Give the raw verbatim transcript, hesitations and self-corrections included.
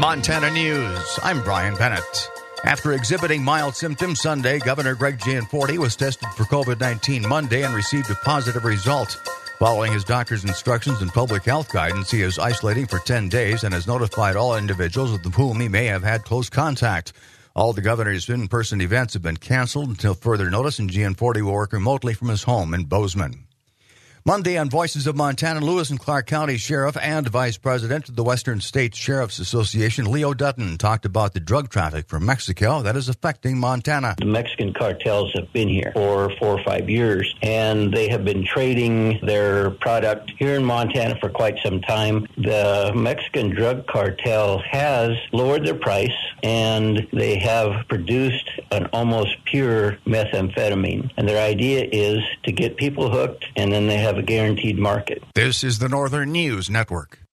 Montana News. I'm Brian Bennett. After exhibiting mild symptoms Sunday, Governor Greg Gianforte was tested for covid nineteen Monday and received a positive result. Following his doctor's instructions and public health guidance, he is isolating for ten days and has notified all individuals with whom he may have had close contact. All the governor's in-person events have been canceled until further notice, and Gianforte will work remotely from his home in Bozeman. Monday on Voices of Montana, Lewis and Clark County Sheriff and Vice President of the Western States Sheriff's Association, Leo Dutton, talked about the drug traffic from Mexico that is affecting Montana. The Mexican cartels have been here for four or five years, and they have been trading their product here in Montana for quite some time. The Mexican drug cartel has lowered their price, and they have produced an almost pure methamphetamine. And their idea is to get people hooked, and then they have a guaranteed market. This is the Northern News Network.